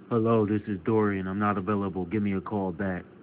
Hello, this is Dorian. I'm not available. Give me a call back.